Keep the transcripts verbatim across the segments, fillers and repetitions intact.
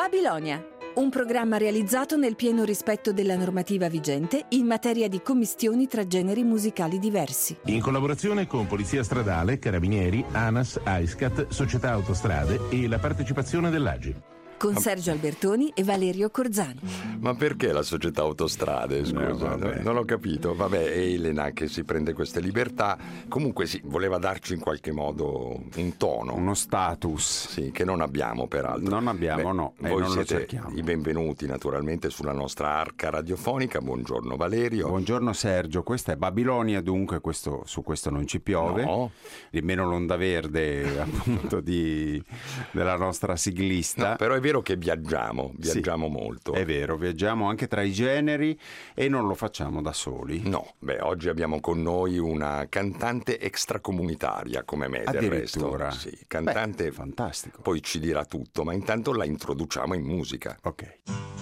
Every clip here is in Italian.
Babilonia, un programma realizzato nel pieno rispetto della normativa vigente in materia di commistioni tra generi musicali diversi. In collaborazione con Polizia Stradale, Carabinieri, ANAS, AISCAT, Società Autostrade e la partecipazione dell'A G I. Con Sergio Albertoni e Valerio Corzani. Ma perché la società autostrade, scusa? Eh, non ho capito. Vabbè, Elena che si prende queste libertà. Comunque sì, voleva darci in qualche modo un tono. Uno status. Sì, che non abbiamo peraltro. Non abbiamo, Beh, no. E voi non lo siete cerchiamo. i benvenuti naturalmente sulla nostra arca radiofonica. Buongiorno Valerio. Buongiorno Sergio, questa è Babilonia, dunque questo, su questo non ci piove. No. Nemmeno l'onda verde appunto di, della nostra siglista. No, però è vero che viaggiamo, viaggiamo Sì, molto. È vero, viaggiamo anche tra i generi e non lo facciamo da soli. No, beh, oggi abbiamo con noi una cantante extracomunitaria come me, del resto. Addirittura? Sì, cantante. Beh, fantastico. Poi ci dirà tutto, ma intanto la introduciamo in musica. Ok.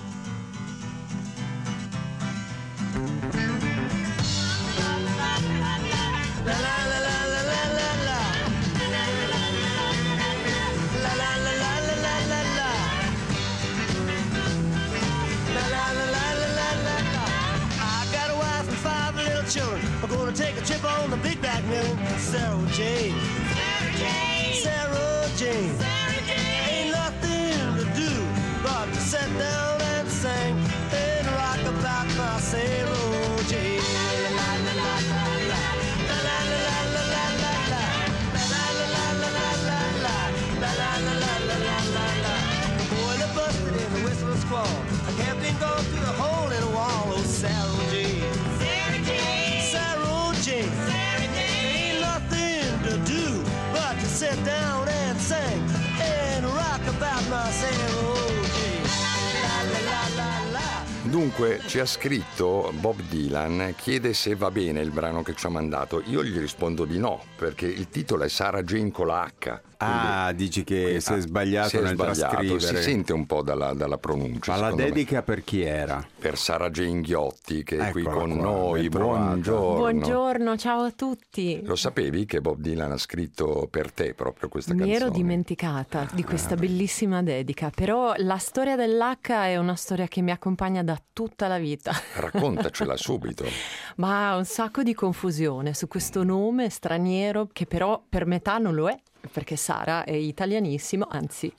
Children are gonna take a trip on the big back moon. Sarah Jane, Sarah Jane, Sarah Jane, Sarah Jane. Ain't nothing to do but to sit down and sing and rock about my Sarah Jane. La la la la la la, la la la la la la la, la la la la la la la, la la la la la la la la. The boy that busted in the whistle squall, a captain gone through the hole in the wall. Oh, Sarah Jane. Ain't nothing to do but to sit down and sing and rock about my Sarah Jane. La la la la la. Dunque, ci ha scritto Bob Dylan, chiede se va bene il brano che ci ha mandato. Io gli rispondo di no, perché il titolo è Sarah Jane con la H. Ah, dici che si è sbagliato si è nel sbagliato, trascrivere. Si sente un po' dalla, dalla pronuncia. Ma la secondo me. dedica per chi era? Per Sarah Jane Ghiotti, che è qui Eccola con qua, noi. ben trovata. Buongiorno. Buongiorno, ciao a tutti. Lo sapevi che Bob Dylan ha scritto per te proprio questa Mi canzone? ero dimenticata di questa bellissima dedica, però la storia dell'H è una storia che mi accompagna da tutta la vita. Raccontacela subito. Ma un sacco di confusione su questo nome straniero che però per metà non lo è, perché Sara è italianissimo, anzi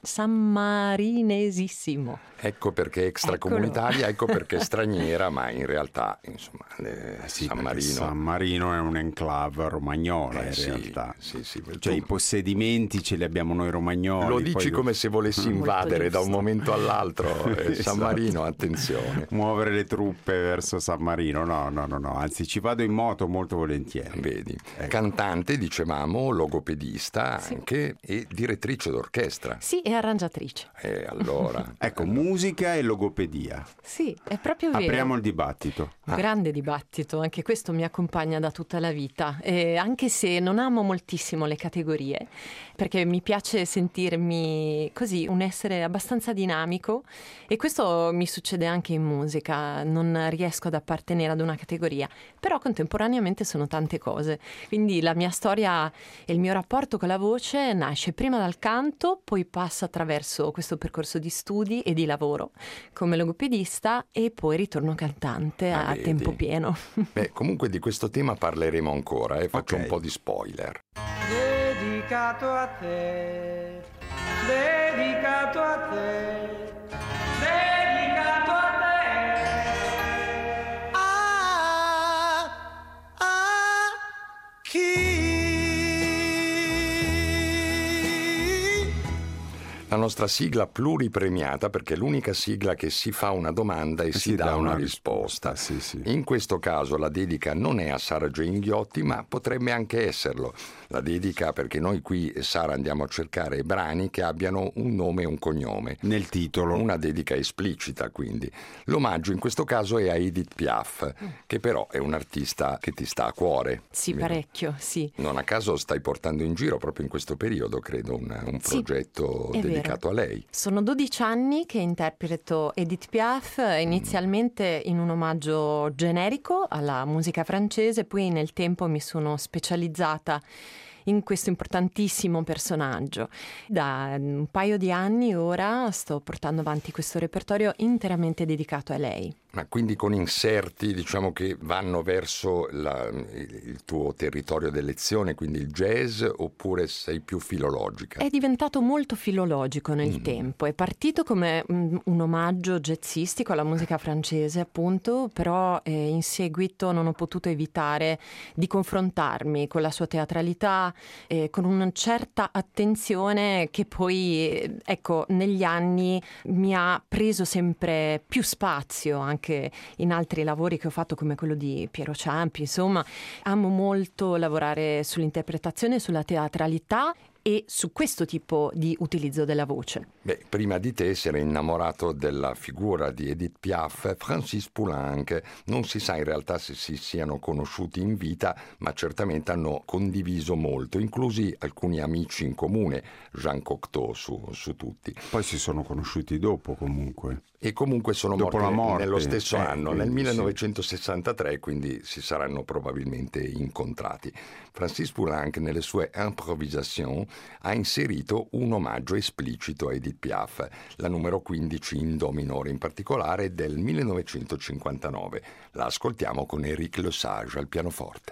sammarinesissimo. Ecco perché extracomunitaria, ecco perché è straniera, ma in realtà, insomma, le, Sì, San perché Marino. San Marino è un'enclave romagnola Eh, in sì, realtà. sì, sì, Cioè tu- i possedimenti ce li abbiamo noi romagnoli. Lo dici poi- come se volessi invadere da un momento all'altro eh, San Esatto. Marino, attenzione. Muovere le truppe verso San Marino, no, no, no, no, anzi ci vado in moto molto volentieri. Vedi, Ecco. cantante, dicevamo, logopedista anche e direttrice d'orchestra. Sì, è arrangiatrice. E allora, Ecco, musica e logopedia. Sì, è proprio vero. Apriamo il dibattito. Un grande dibattito, anche questo mi accompagna da tutta la vita, e anche se non amo moltissimo le categorie, perché mi piace sentirmi così, un essere abbastanza dinamico, e questo mi succede anche in musica, non riesco ad appartenere ad una categoria, però contemporaneamente sono tante cose, quindi la mia storia e il mio rapporto con la voce nasce prima dal canto, poi passa attraverso questo percorso di studi e di lavoro come logopedista e poi ritorno cantante Ah, a vedi. tempo pieno. beh, comunque di questo tema parleremo ancora e eh, faccio Ok. un po' di spoiler. Dedicato a te, dedicato a te, dedicato a te. Ah, ah, chi? La nostra sigla pluripremiata, perché è l'unica sigla che si fa una domanda e si, dà una risposta. Sì, sì. In questo caso la dedica non è a Sarah Jane Ghiotti, ma potrebbe anche esserlo. La dedica perché noi qui, Sara, andiamo a cercare brani che abbiano un nome e un cognome. Nel titolo. Una dedica esplicita, quindi. L'omaggio in questo caso è a Edith Piaf, che però è un artista che ti sta a cuore. Sì, Vero? parecchio, sì. Non a caso stai portando in giro proprio in questo periodo, credo, un, un Sì, progetto è dedicato vero. a lei. Sono dodici anni che interpreto Edith Piaf, inizialmente in un omaggio generico alla musica francese, poi nel tempo mi sono specializzata in questo importantissimo personaggio. Da un paio di anni ora sto portando avanti questo repertorio interamente dedicato a lei. Ma quindi con inserti, diciamo, che vanno verso la, il tuo territorio d'elezione, quindi il jazz, oppure sei più filologica? È diventato molto filologico nel mm. tempo, è partito come un, un omaggio jazzistico alla musica francese, appunto, però eh, in seguito non ho potuto evitare di confrontarmi con la sua teatralità, eh, con una certa attenzione che poi, eh, ecco, negli anni mi ha preso sempre più spazio, anche anche in altri lavori che ho fatto come quello di Piero Ciampi. Insomma, amo molto lavorare sull'interpretazione, sulla teatralità e su questo tipo di utilizzo della voce. Beh, prima di te si era innamorato della figura di Edith Piaf, Francis Poulenc. Non si sa in realtà se si siano conosciuti in vita, ma certamente hanno condiviso molto, inclusi alcuni amici in comune, Jean Cocteau su, su tutti. Poi si sono conosciuti dopo comunque. E comunque sono dopo morti la morte, nello stesso eh, anno, quindi, nel millenovecentosessantatré, sì. Quindi si saranno probabilmente incontrati. Francis Poulenc, nelle sue Improvisation, ha inserito un omaggio esplicito a Edith Piaf, la numero quindici in do minore in particolare del millenovecentocinquantanove. La ascoltiamo con Éric Lesage al pianoforte.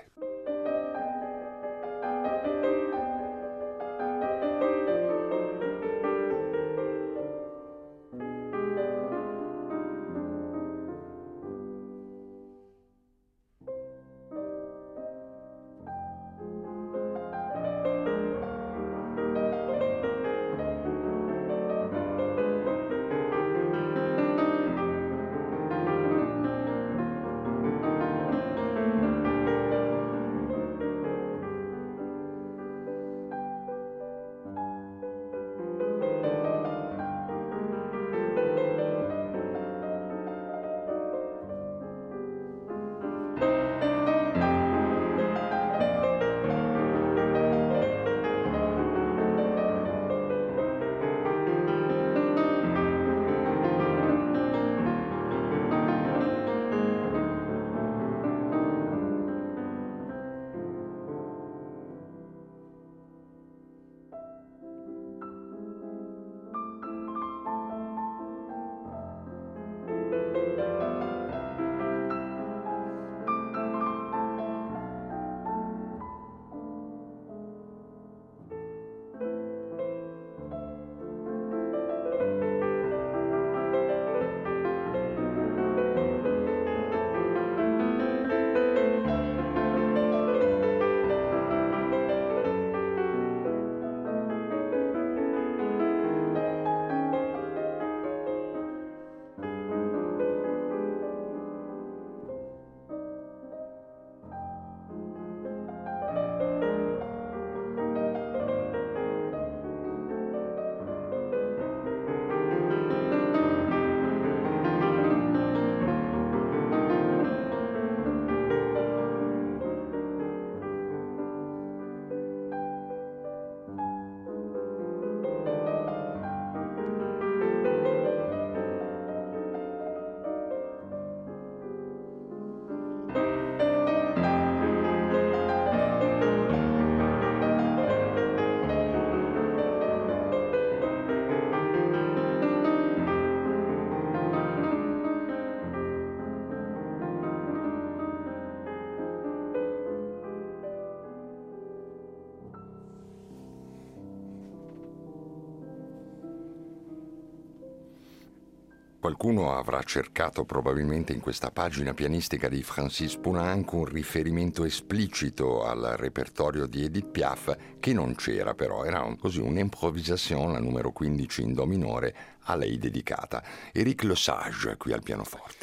Qualcuno avrà cercato probabilmente in questa pagina pianistica di Francis Poulenc un riferimento esplicito al repertorio di Edith Piaf, che non c'era però, era un, così un'improvisation, la numero quindici in do minore, a lei dedicata. Éric Lesage qui al pianoforte.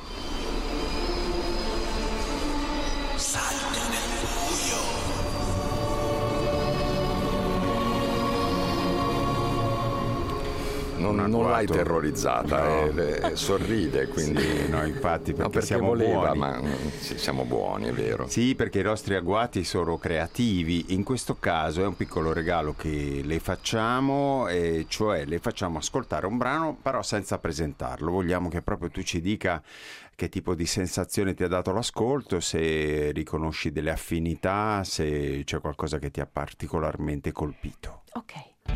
Salto nel buio. non, un non l'hai agguato. terrorizzata, No. eh, eh, sorride, quindi... Sì, no, infatti, perché, no, perché siamo voleva, buoni. ma mm, sì, siamo buoni, è vero. Sì, perché i nostri agguati sono creativi. In questo caso è un piccolo regalo che le facciamo, e cioè le facciamo ascoltare un brano, però senza presentarlo. Vogliamo che proprio tu ci dica che tipo di sensazione ti ha dato l'ascolto, se riconosci delle affinità, se c'è qualcosa che ti ha particolarmente colpito. Ok.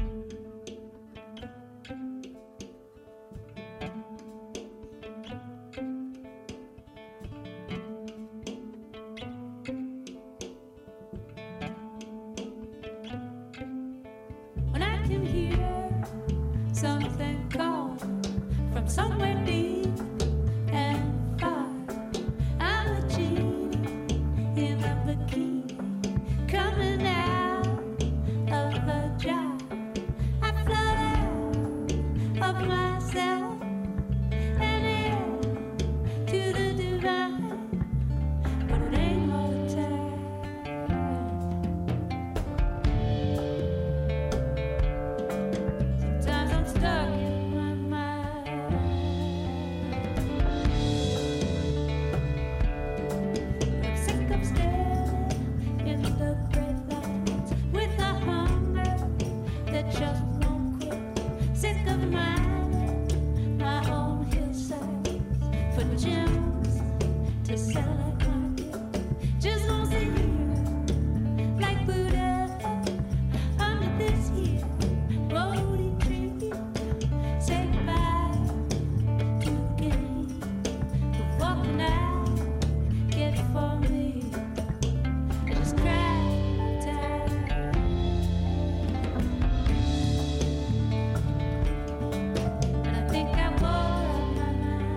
When I can hear something call from somewhere deep and far, I'm a genie in a bikini coming out of a jar. I float out of myself and into the divine, but it ain't all the time. Sometimes I'm stuck in my mind. I'm sick of staring in the red lights with a hunger that just won't quit. Sick of minding my own hillsides for gems to sell at market. Just won't sit here like Buddha under this here Bodhi tree. Say goodbye to the game of what can I get for me? Just cry my time. And I think I wore out my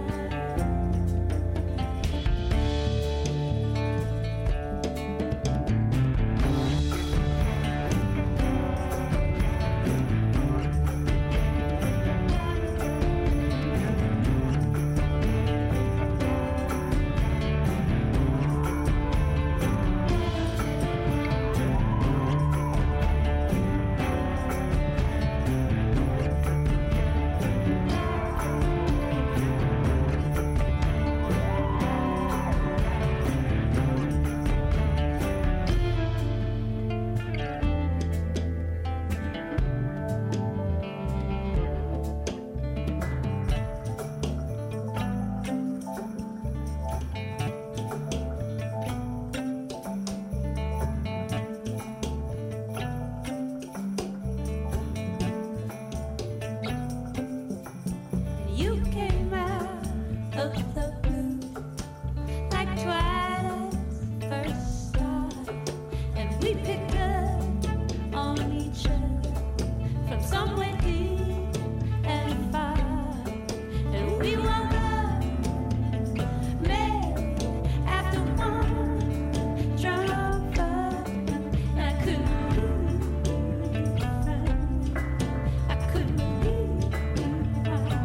You came out of the blue like twilight's first star, and we picked up on each other from somewhere deep and far, and we woke up married after one drunk fuck, and I couldn't leave you from, I couldn't leave you from.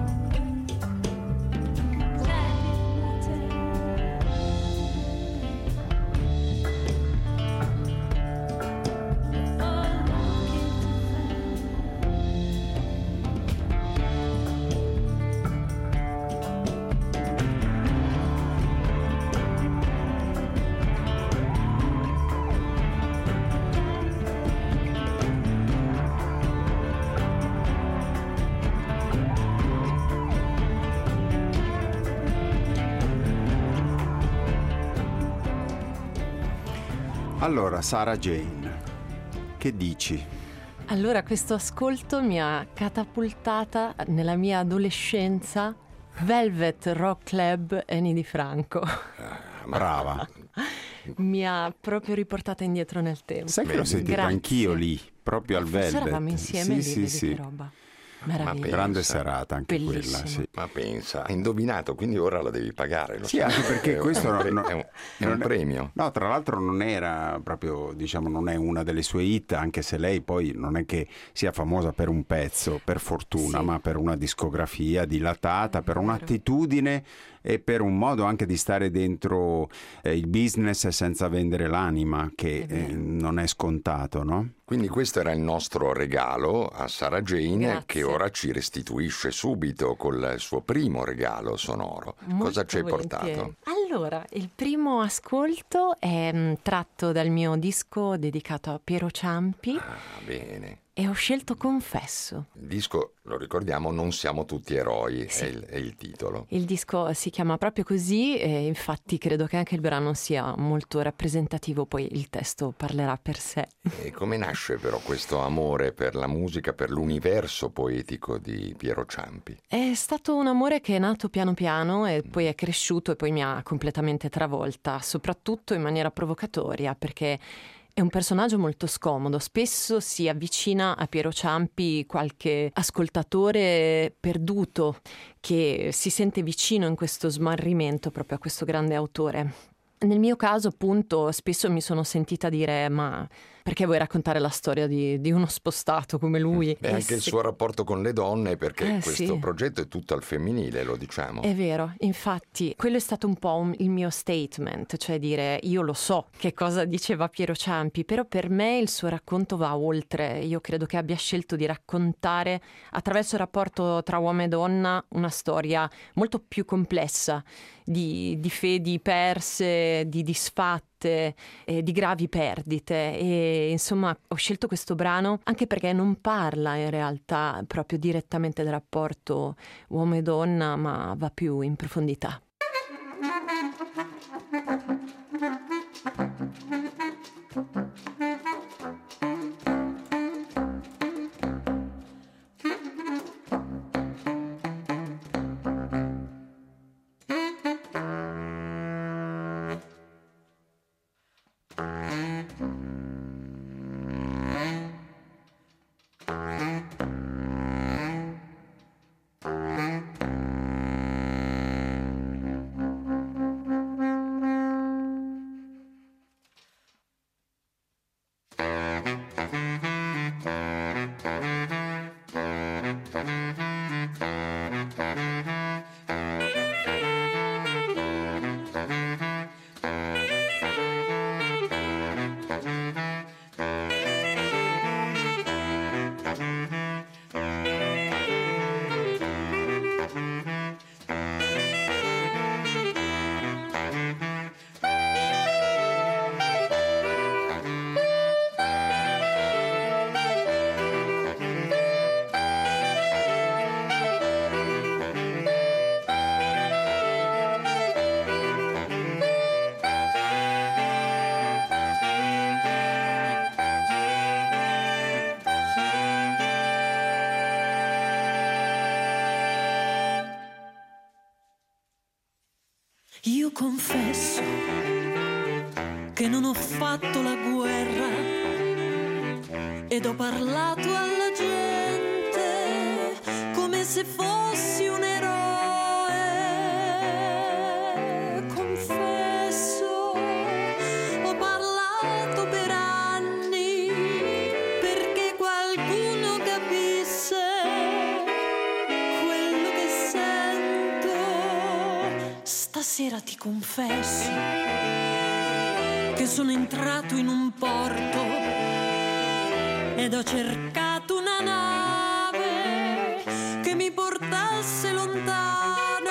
Allora, Sarah Jane, che dici? Allora, questo ascolto mi ha catapultata nella mia adolescenza. Velvet Rock Club Eni Di Franco. Brava. Mi ha proprio riportata indietro nel tempo. Sai che l'ho sentita Grazie. anch'io lì, proprio al Forse Velvet. eravamo insieme Sì, lì, sì, vedi sì. che roba. Meraviglia. Ma Grande pensa. serata anche Bellissimo. quella, sì. Ma pensa, hai indovinato, quindi ora la devi pagare. Lo Sì, sai. anche perché È un- questo è un, no- pre- no- è un- è non un è- premio. No, tra l'altro non era proprio, diciamo, non è una delle sue hit, anche se lei poi non è che sia famosa per un pezzo, per fortuna, Sì. ma per una discografia dilatata, per Vero. un'attitudine e per un modo anche di stare dentro eh, il business senza vendere l'anima, che eh, non è scontato, no? Quindi questo era il nostro regalo a Sarah Jane, Grazie. che ora ci restituisce subito col suo primo regalo sonoro. Molto Cosa ci hai volentieri. portato? Allora, il primo ascolto è mm, tratto dal mio disco dedicato a Piero Ciampi Ah, bene. e ho scelto Confesso. Il disco, lo ricordiamo, Non siamo tutti eroi, Sì. è, il, è il titolo. Il disco si chiama proprio così e infatti credo che anche il brano sia molto rappresentativo, poi il testo parlerà per sé. E come nasce però questo amore per la musica, per l'universo poetico di Piero Ciampi? È stato un amore che è nato piano piano e poi è cresciuto e poi mi ha completamente travolta, soprattutto in maniera provocatoria, perché è un personaggio molto scomodo. Spesso si avvicina a Piero Ciampi qualche ascoltatore perduto che si sente vicino in questo smarrimento proprio a questo grande autore. Nel mio caso, appunto, spesso mi sono sentita dire: ma perché vuoi raccontare la storia di, di uno spostato come lui? E E anche il se- suo rapporto con le donne, perché Eh, questo sì. progetto è tutto al femminile, lo diciamo. È vero, infatti quello è stato un po' un- il mio statement, cioè dire: io lo so che cosa diceva Piero Ciampi, però per me il suo racconto va oltre. Io credo che abbia scelto di raccontare attraverso il rapporto tra uomo e donna una storia molto più complessa, di, di fedi perse, di disfatte, eh, di gravi perdite. E insomma ho scelto questo brano anche perché non parla in realtà proprio direttamente del rapporto uomo e donna, ma va più in profondità. Io confesso che non ho fatto la guerra ed ho parlato alla gente come se fossi un eroe. Confesso, ho parlato per anni perché qualcuno capisse quello che sento. Stasera ti confesso che sono entrato in un porto ed ho cercato una nave che mi portasse lontano.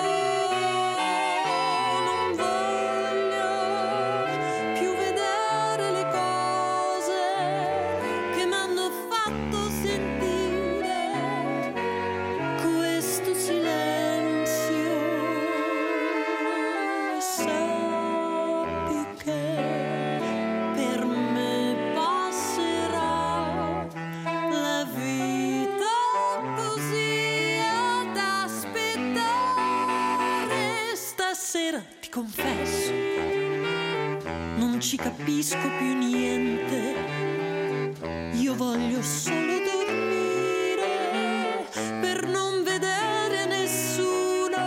Non voglio più vedere le cose che m'hanno fatto sentire questo silenzio. E sappi che per me passerà la vita così ad aspettare. Stasera ti confesso, non ci capisco più niente. Io voglio solo dormire per non vedere nessuno.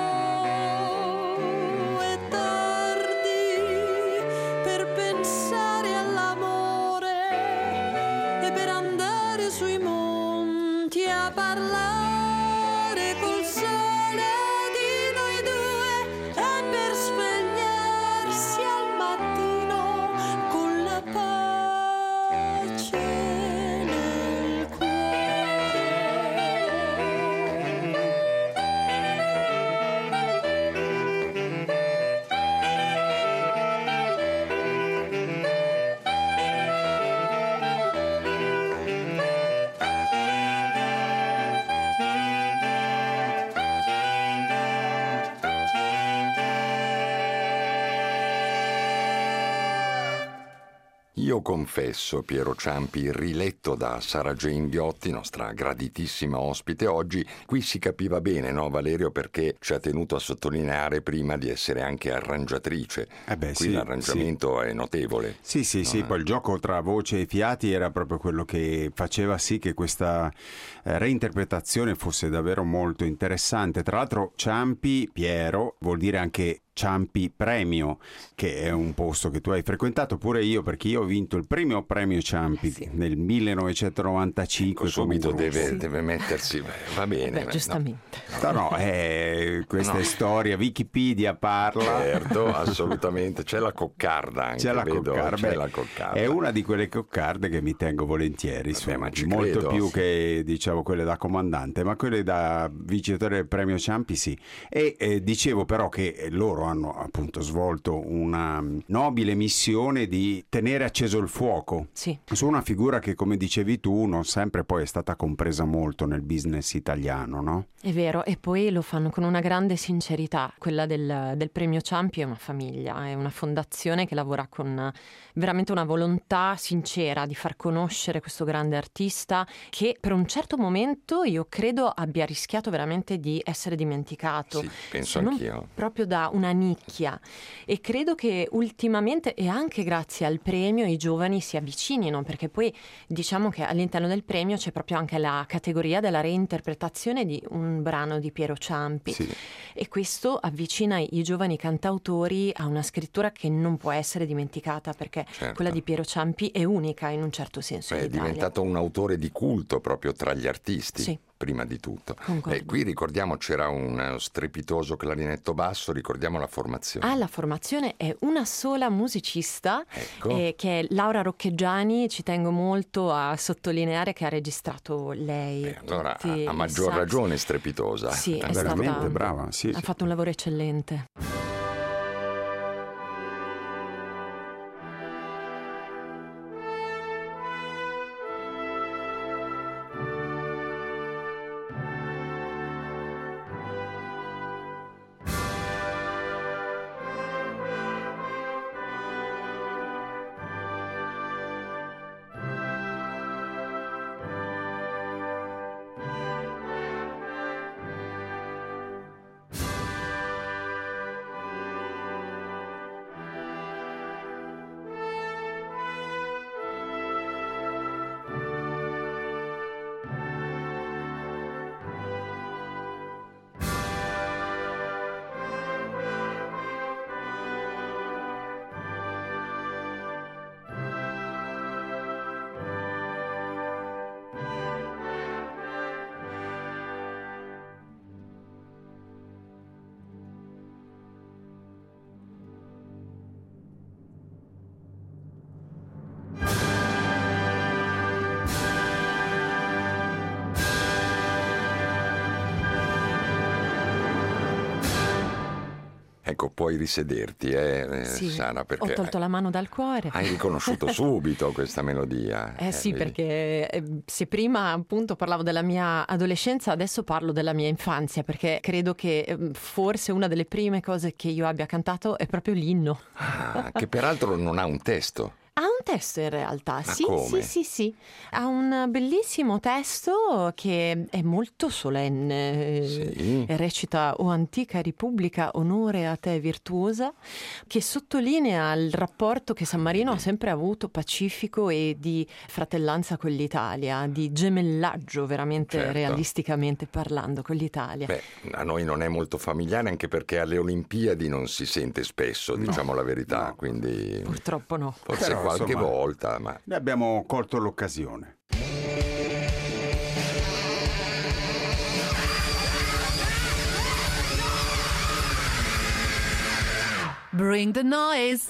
È tardi per pensare all'amore e per andare sui monti a parlare col sole di noi due. Io confesso, Piero Ciampi, riletto da Sara Jane Ghiotti, nostra graditissima ospite oggi. Qui si capiva bene, no Valerio, perché ci ha tenuto a sottolineare prima di essere anche arrangiatrice. Eh beh, Qui sì, l'arrangiamento sì. è notevole. Sì, sì, sì, poi il gioco tra voce e fiati era proprio quello che faceva sì che questa eh, reinterpretazione fosse davvero molto interessante. Tra l'altro Ciampi, Piero, vuol dire anche Ciampi Premio, che è un posto che tu hai frequentato pure io, perché io ho vinto il primo premio Ciampi Sì. nel millenovecentonovantacinque. Ecco, subito con un deve, Sì. deve mettersi, va bene. Beh, no. giustamente. No, no, eh, queste No. storie, Wikipedia parla. Certo, assolutamente. C'è la coccarda anche, C'è la vedo, coccarda, c'è beh, la coccarda. è una di quelle coccarde che mi tengo volentieri, Vabbè, sono ma ci molto credo. più che diciamo quelle da comandante, ma quelle da vincitore del premio Ciampi sì. E eh, dicevo però che loro hanno appunto svolto una nobile missione di tenere acceso il fuoco Sì. su una figura che, come dicevi tu, non sempre poi è stata compresa molto nel business italiano, no? È vero, e poi lo fanno con una grande sincerità. Quella del, del premio Ciampi è una famiglia, è una fondazione che lavora con veramente una volontà sincera di far conoscere questo grande artista che per un certo momento io credo abbia rischiato veramente di essere dimenticato. Sì, penso se non anch'io. proprio da una nicchia, e credo che ultimamente e anche grazie al premio i giovani si avvicinino, perché poi diciamo che all'interno del premio c'è proprio anche la categoria della reinterpretazione di un brano di Piero Ciampi. Sì. E questo avvicina i giovani cantautori a una scrittura che non può essere dimenticata, perché Certo. quella di Piero Ciampi è unica in un certo senso Beh, in è Italia. diventato un autore di culto proprio tra gli artisti. Sì. Prima di tutto. Concordo. E qui ricordiamo c'era un strepitoso clarinetto basso, ricordiamo la formazione. Ah, la formazione è una sola musicista, Ecco. eh, che è Laura Roccheggiani. Ci tengo molto a sottolineare che ha registrato lei. Beh, allora tutti a, a i maggior sax. ragione strepitosa. Sì, Eh, è veramente stata- brava, sì, Ha sì. fatto un lavoro eccellente. Ecco, puoi risederti, eh, eh, Sì, Sara, perché ho tolto la mano dal cuore. hai riconosciuto subito questa melodia. Eh sì, vedi? perché eh, se prima appunto parlavo della mia adolescenza, adesso parlo della mia infanzia, perché credo che eh, forse una delle prime cose che io abbia cantato è proprio l'inno. Ah, che peraltro non ha un testo. Ha un testo in realtà, sì, come? sì, sì, sì. Ha un bellissimo testo che è molto solenne. Sì. E recita: O antica Repubblica, onore a te virtuosa, che sottolinea il rapporto che San Marino ha sempre avuto pacifico e di fratellanza con l'Italia, di gemellaggio veramente Certo. realisticamente parlando con l'Italia. Beh, a noi non è molto familiare, anche perché alle Olimpiadi non si sente spesso, diciamo la verità, quindi Purtroppo no. forse Però, qualche insomma, volta, ma Ne abbiamo colto l'occasione. Bring the noise.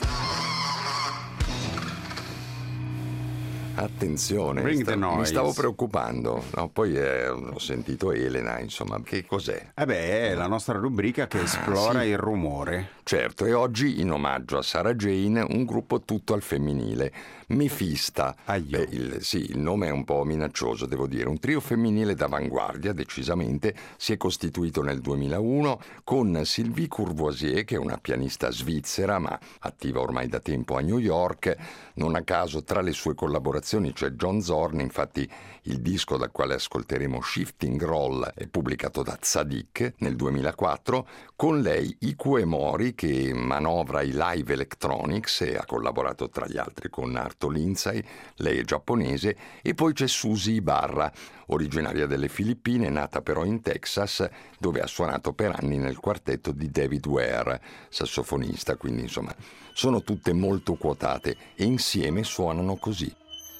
attenzione, Bring sta- the mi noise. stavo preoccupando. No, poi eh, ho sentito Elena, insomma, che cos'è? Eh beh, è la nostra rubrica che esplora sì. il rumore. Certo, e oggi in omaggio a Sara Jane un gruppo tutto al femminile, Mefista. Aio. Beh, il, sì, il nome è un po' minaccioso, devo dire. Un trio femminile d'avanguardia, decisamente, si è costituito nel duemilauno con Sylvie Courvoisier, che è una pianista svizzera, ma attiva ormai da tempo a New York. Non a caso tra le sue collaborazioni c'è John Zorn, infatti il disco dal quale ascolteremo Shifting Roll è pubblicato da Tzadik nel duemilaquattro, con lei Ikue Mori che manovra i live electronics e ha collaborato tra gli altri con Arto Lindsay, lei è giapponese, e poi c'è Suzy Ibarra, originaria delle Filippine, nata però in Texas, dove ha suonato per anni nel quartetto di David Ware, sassofonista, quindi insomma sono tutte molto quotate e insieme suonano così.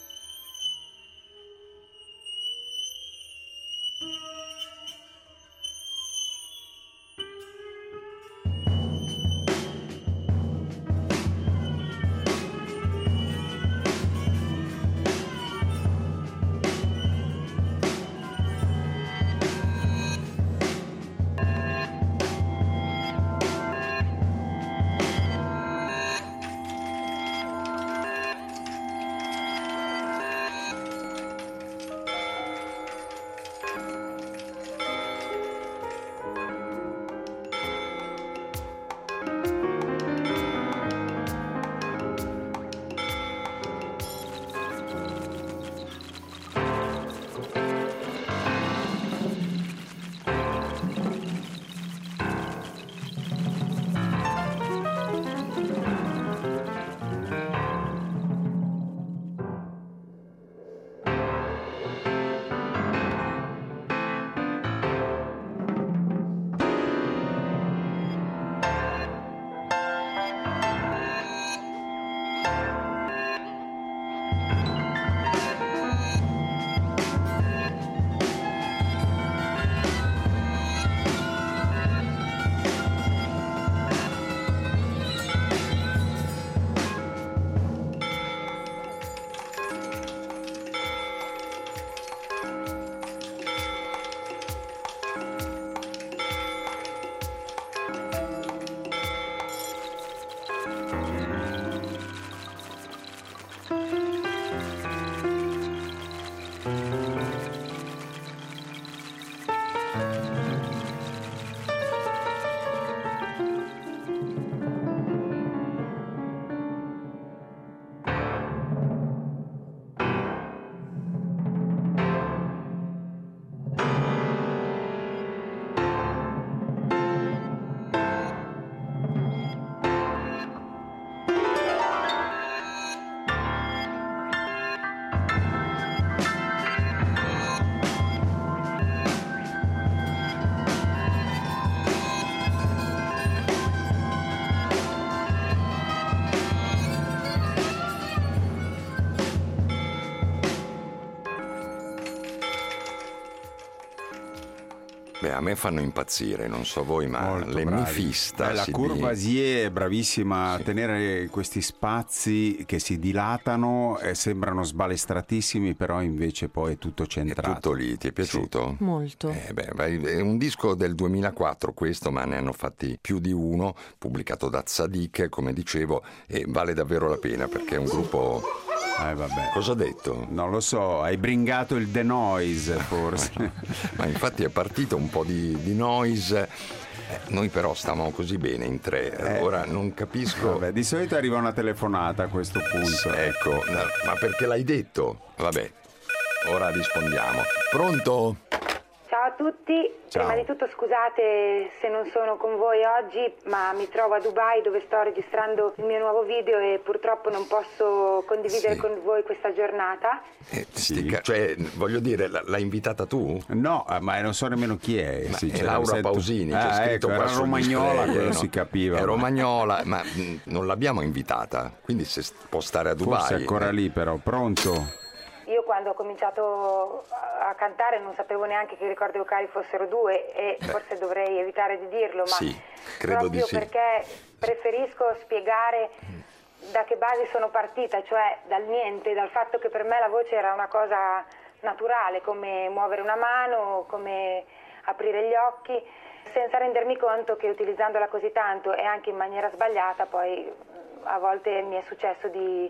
Beh, a me fanno impazzire, non so voi, ma Molto le bravi. Mefista. Eh, la si Courvoisier è bravissima Sì. a tenere questi spazi che si dilatano e sembrano sbalestratissimi, però invece poi è tutto È centrato. tutto lì, ti è piaciuto? Molto. Eh beh, vai- è un disco del duemilaquattro questo, ma ne hanno fatti più di uno, pubblicato da Tzadik, come dicevo, e vale davvero la pena perché è un gruppo... Eh, vabbè. Cosa ho detto? Non lo so, hai bringato il The Noise forse. Ma infatti è partito un po' di, di noise. Eh, noi però stavamo così bene in tre, Eh. ora non capisco. Vabbè, di solito arriva una telefonata a questo punto. Ecco, no, ma perché l'hai detto? Vabbè, ora rispondiamo. Pronto? Ciao a tutti, Ciao. prima di tutto scusate se non sono con voi oggi, ma mi trovo a Dubai dove sto registrando il mio nuovo video e purtroppo non posso condividere Sì. con voi questa giornata. Eh, Sì. sti ca- cioè, voglio dire, l- l'hai invitata tu? No, eh, ma non so nemmeno chi è. Ma sì, è cioè, Laura sento- Pausini, c'è Ah, scritto ecco, qua era sul romagnola, display, quello no? si capiva. È ma- romagnola, ma mh, non l'abbiamo invitata, quindi se s- può stare a Dubai. Forse è ancora eh. lì però, pronto? Io quando ho cominciato a cantare non sapevo neanche che i ricordi vocali fossero due e forse dovrei evitare di dirlo, ma Sì, credo proprio di sì. perché preferisco spiegare da che basi sono partita, cioè dal niente, dal fatto che per me la voce era una cosa naturale, come muovere una mano, come aprire gli occhi, senza rendermi conto che utilizzandola così tanto e anche in maniera sbagliata poi a volte mi è successo di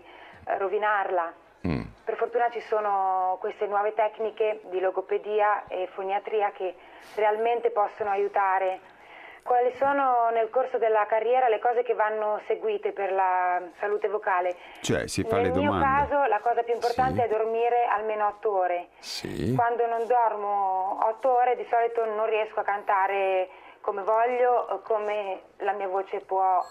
rovinarla. Mm. Per fortuna ci sono queste nuove tecniche di logopedia e foniatria che realmente possono aiutare. Quali sono nel corso della carriera le cose che vanno seguite per la salute vocale? Cioè, si fa Nel le mio domande. caso la cosa più importante Sì. è dormire almeno otto ore. Sì. Quando non dormo otto ore di solito non riesco a cantare come voglio o come la mia voce può.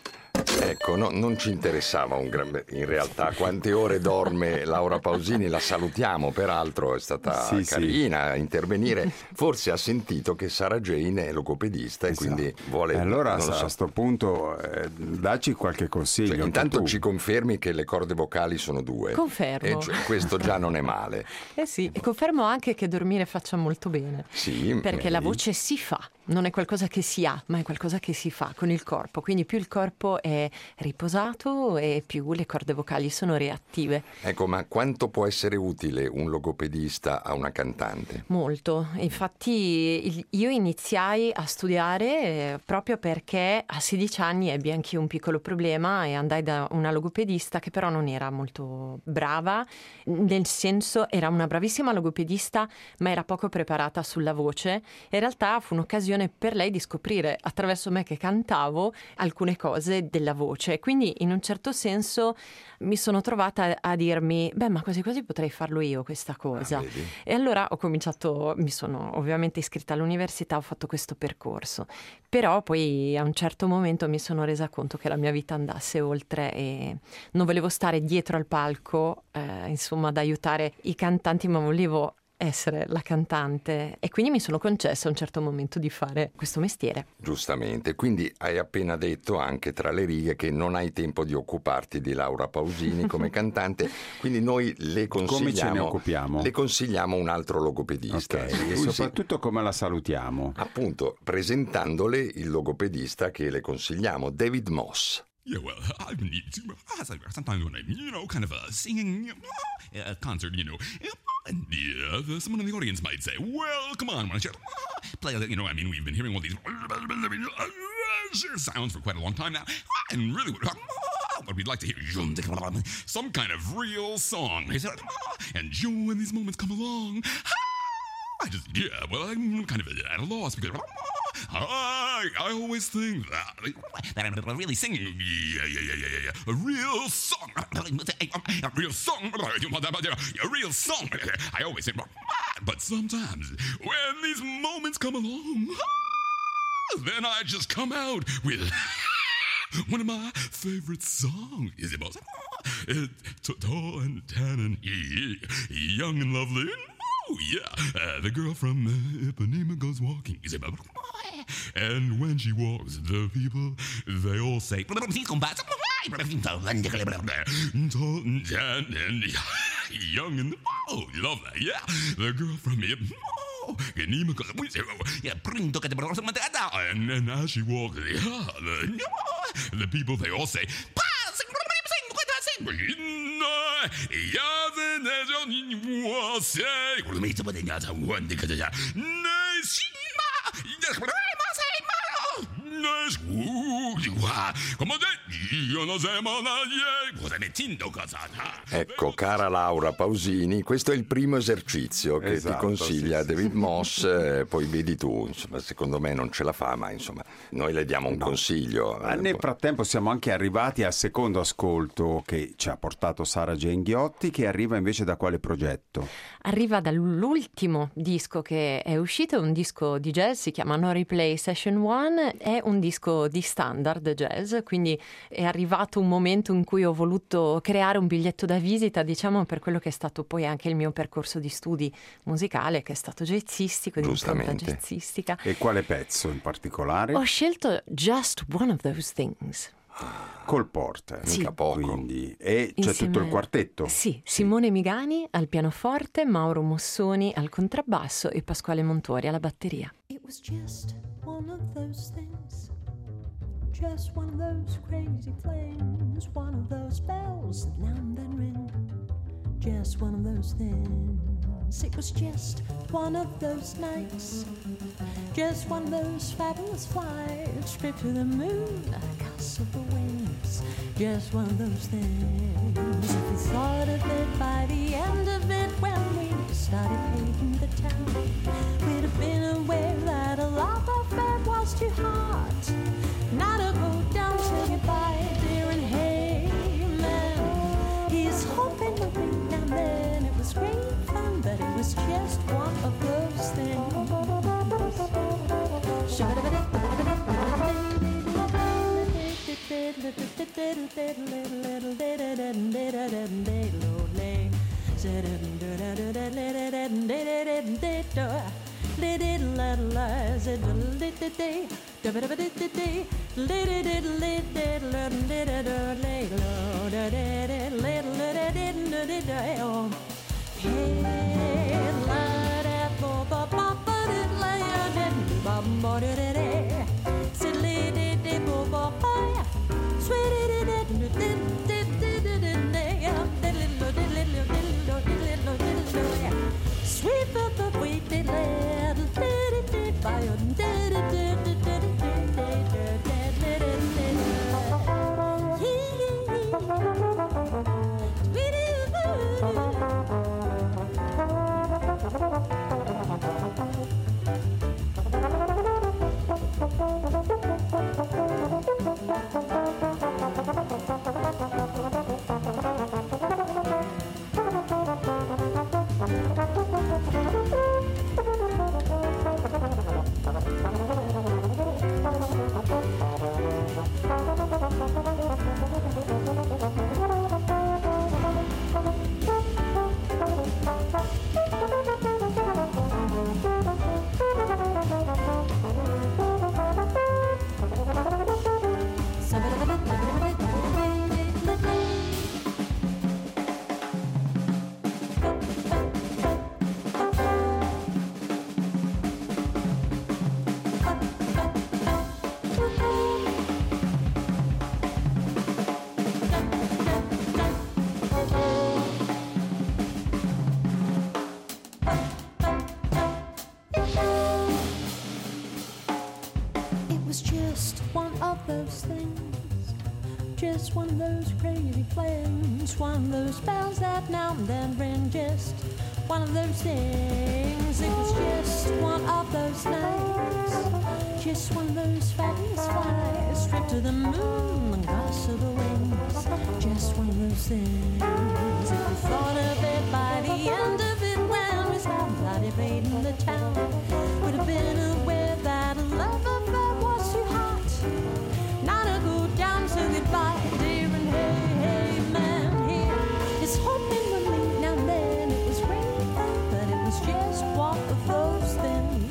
Ecco, no, non ci interessava un gran... in realtà quante ore dorme Laura Pausini, la salutiamo, peraltro è stata Sì, sì. carina a intervenire, forse ha sentito che Sarah Jane è logopedista e Esatto. quindi vuole... E allora non lo a so. sto punto eh, dacci qualche consiglio. Cioè, anche intanto tu. ci confermi che le corde vocali sono due. Confermo. E cioè, questo già non è male. Eh sì, e confermo anche che dormire faccia molto bene. Sì, Perché la vedi? voce si fa, non è qualcosa che si ha, ma è qualcosa che si fa con il corpo. Quindi più il corpo è riposato e più le corde vocali sono reattive. Ecco, ma quanto può essere utile un logopedista a una cantante? Molto. Infatti il- io iniziai a studiare eh, proprio perché a sedici anni ebbi anch'io un piccolo problema e andai da una logopedista che però non era molto brava, nel senso era una bravissima logopedista ma era poco preparata sulla voce. In realtà fu un'occasione per lei di scoprire attraverso me che cantavo alcune cose della voce. Quindi in un certo senso mi sono trovata a dirmi, beh, ma quasi quasi potrei farlo io questa cosa. Ah, vedi? E allora ho cominciato, mi sono ovviamente iscritta all'università, ho fatto questo percorso. Però poi a un certo momento mi sono resa conto che la mia vita andasse oltre e non volevo stare dietro al palco, eh, insomma, ad aiutare i cantanti, ma volevo essere la cantante e quindi mi sono concessa a un certo momento di fare questo mestiere. Giustamente, quindi hai appena detto anche tra le righe che non hai tempo di occuparti di Laura Pausini come cantante, quindi noi le consigliamo, Come ce ne occupiamo? le consigliamo un altro logopedista. Ok, e Lui si- soprattutto come la salutiamo. appunto, presentandole il logopedista che le consigliamo, David Moss. Yeah, well, I've been sometimes when I'm, you know, kind of uh, singing uh, a concert, you know, and yeah, someone in the audience might say, well, come on, why don't you play, you know, I mean, we've been hearing all these sounds for quite a long time now, and really what we'd like to hear is some kind of real song. And Joe, when these moments come along, I just, yeah, well, I'm kind of at a loss because I, I always think that, that I'm really singing, yeah, yeah, yeah, yeah, yeah, a real song, a real song, a real song. I always think, but sometimes when these moments come along, then I just come out with one of my favorite songs. Is it It's tall and tan and young and lovely. Oh, yeah, uh, the girl from uh, Ipanema goes walking. And when she walks, the people, they all say, tall and tan and young and, oh, love that, yeah. The girl from Ipanema goes, yeah, and then as she walks, yeah, the, the people, they all say, Ecco, cara Laura Pausini, questo è il primo esercizio che Esatto, ti consiglia sì, sì, David sì. Moss, eh, poi vedi tu, insomma, secondo me non ce la fa, ma insomma, noi le diamo un consiglio. Ma eh, nel poi- frattempo siamo anche arrivati al secondo ascolto che ci ha portato Sarah Jane Ghiotti, che arriva invece da quale progetto? Arriva dall'ultimo disco che è uscito, un disco di jazz, si chiama No Replay Session One, è un disco di standard jazz, quindi è arrivato un momento in cui ho voluto creare un biglietto da visita, diciamo, per quello che è stato poi anche il mio percorso di studi musicale, che è stato jazzistico, di impronta Giustamente. jazzistica. E quale pezzo in particolare? Ho scelto Just One of Those Things. Col Porter. Sì. Mica poco. Quindi, e c'è Insieme- tutto il quartetto? Sì, Simone Migani al pianoforte, Mauro Mossoni al contrabbasso e Pasquale Montori alla batteria. It was just one of those things, just one of those crazy flings, one of those bells that now and then ring, just one of those things. wings. It was just one of those nights, just one of those fabulous flights, trip to the moon, a castle for wings. Just one of those things. If we thought of it by the end of it, when we started painting the town, we'd have been aware that a love affair was too hard. Now to go down, say goodbye, dear, and hey, man, he's hoping we'll meet now and then. It was great fun, but it was just one of those things. Sweep up the wheat, little Just one of those crazy plans, one of those bells that now and then ring. Just one of those things. It was just one of those nights, just one of those fabulous flights, trip to the moon and cross of the wings. Just one of those things. If we thought of it by the end of it, when we started invading the town, would have been aware that a love affair was too hot. Now to go down, so goodbye, dear, and hey, hey, man, here is hoping we'll meet now and then. It was great fun, but it was just one of those things.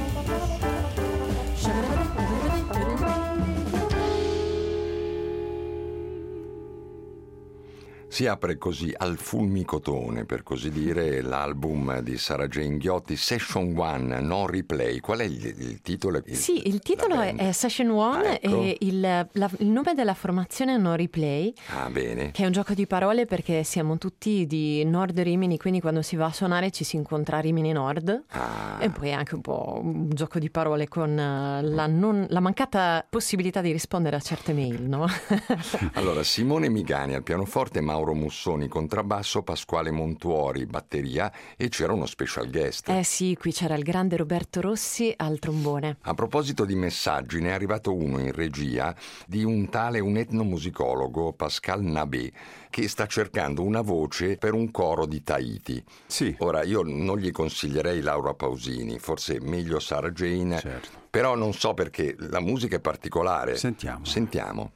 Si apre così al fulmicotone, per così dire, l'album di Sarah Jane Ghiotti, Session One, No Replay. Qual è il, il titolo? Il, sì, il titolo è, è Session One, ah, ecco. E il, la, il nome della formazione è No Replay. Ah, bene. Che è un gioco di parole perché siamo tutti di Nord Rimini, quindi quando si va a suonare ci si incontra a Rimini Nord. Ah. E poi è anche un po' un gioco di parole con la, non, la mancata possibilità di rispondere a certe mail, no? Allora, Simone Migani al pianoforte, Mauro Mussoni contrabbasso, Pasquale Montuori batteria, e c'era uno special guest. Eh sì, qui c'era il grande Roberto Rossi al trombone. A proposito di messaggi, ne è arrivato uno in regia di un tale, un etnomusicologo, Pascal Nabé, che sta cercando una voce per un coro di Tahiti. Sì. Ora, io non gli consiglierei Laura Pausini, forse meglio Sarah Jane, certo. Però non so perché la musica è particolare. Sentiamo. Sentiamo.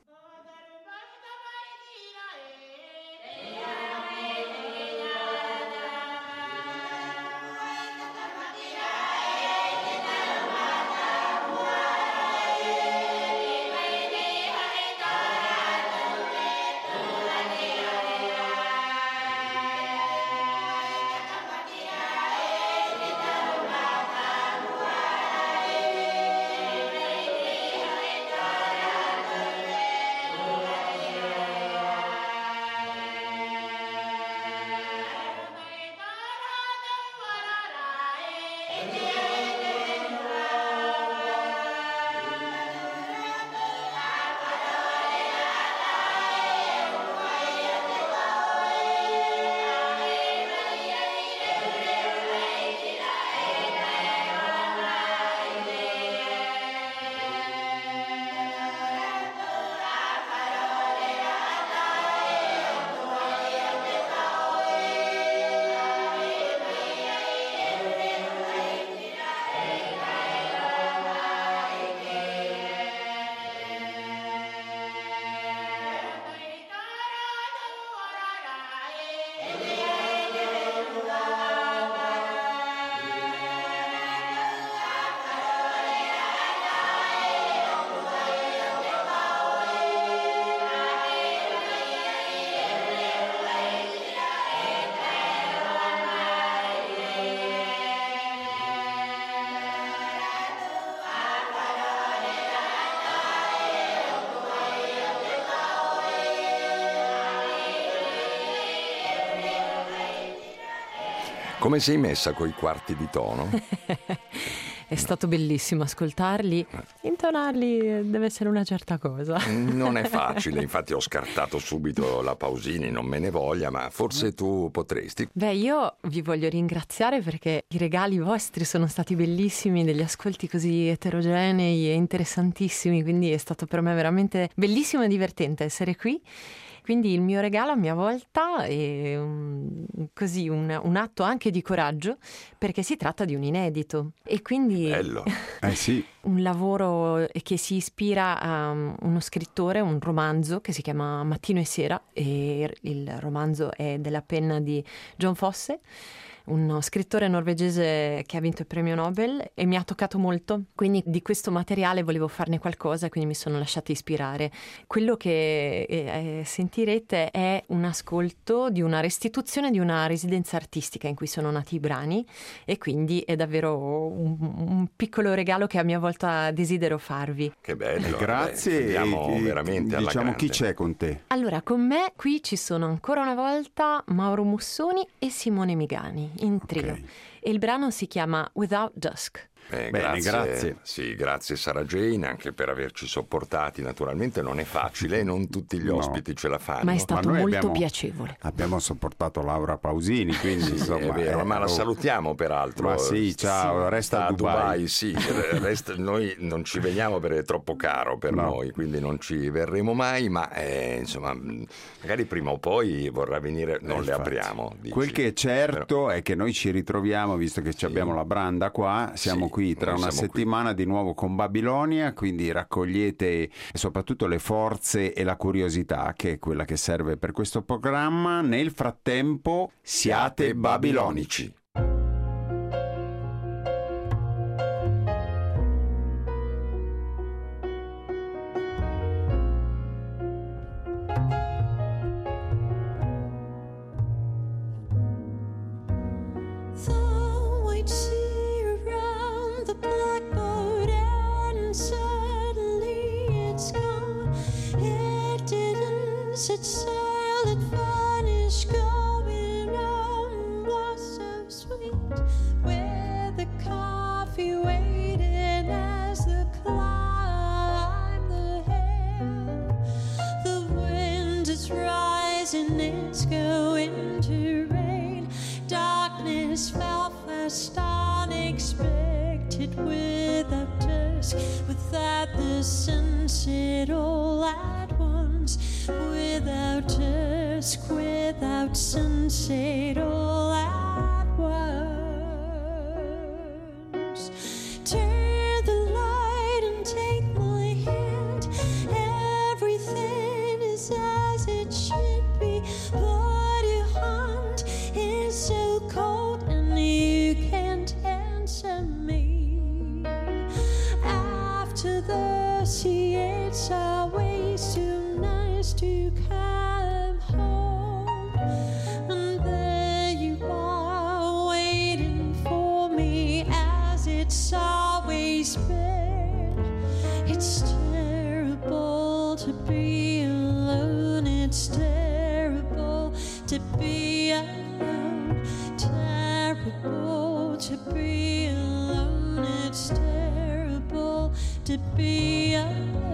Come sei messa coi quarti di tono? È stato bellissimo ascoltarli, intonarli deve essere una certa cosa. Non è facile, infatti ho scartato subito la Pausini, non me ne voglia, ma forse tu potresti. Beh, io vi voglio ringraziare perché i regali vostri sono stati bellissimi, degli ascolti così eterogenei e interessantissimi, quindi è stato per me veramente bellissimo e divertente essere qui. Quindi il mio regalo a mia volta è un, così un, un atto anche di coraggio, perché si tratta di un inedito e quindi Bello. Eh sì. un lavoro che si ispira a uno scrittore, un romanzo che si chiama Mattino e Sera, e il romanzo è della penna di John Fosse, uno scrittore norvegese che ha vinto il premio Nobel, e mi ha toccato molto, quindi di questo materiale volevo farne qualcosa, quindi mi sono lasciata ispirare. Quello che eh, sentirete è un ascolto di una restituzione di una residenza artistica in cui sono nati i brani, e quindi è davvero un, un piccolo regalo che a mia volta desidero farvi. Che bello. Eh, grazie. Beh, andiamo E- e- veramente alla diciamo chi grande. c'è con te? Allora, con me qui ci sono ancora una volta Mauro Mussoni e Simone Migani in trio. Ok. E il brano si chiama Without Dusk. Eh, Bene, grazie. Sì, grazie Sara Jane anche per averci sopportati. Naturalmente non è facile, non tutti gli No. ospiti ce la fanno. Ma è stato noi molto abbiamo- piacevole. Abbiamo sopportato Laura Pausini, quindi Sì, insomma, è vero, eh, ma la oh. salutiamo peraltro. Ma sì, ciao, resta sta a Dubai. sì, resta- noi non ci veniamo perché è troppo caro per No. noi, quindi non ci verremo mai, ma eh, insomma, mh, magari prima o poi vorrà venire, non Eh, le infatti. apriamo. dici. Quel che è certo è che noi ci ritroviamo, visto che ci abbiamo la branda qua, siamo Sì, qui tra noi una siamo qui. settimana di nuovo con Babilonia, quindi raccogliete soprattutto le forze e la curiosità, che è quella che serve per questo programma. Nel frattempo siate Siate babilonici. The white sea around the blackboard, and suddenly it's gone. It didn't set sail, it vanished. Going on was so sweet, with the coffee waiting as the climb the hill. The wind is rising, it's going to rain. Darkness fell fast, unexpected, without dusk, without the sunset all at once. Without dusk, without sunset all at once. Turn the light and take my hand. Everything is as it should be, but your hand is so cold and you can't answer me. After the sea, it's always too nice to come home. And there you are, waiting for me as it's always been. It's terrible to be alone, it's terrible to be alone, terrible to be alone, it's terrible to be alone.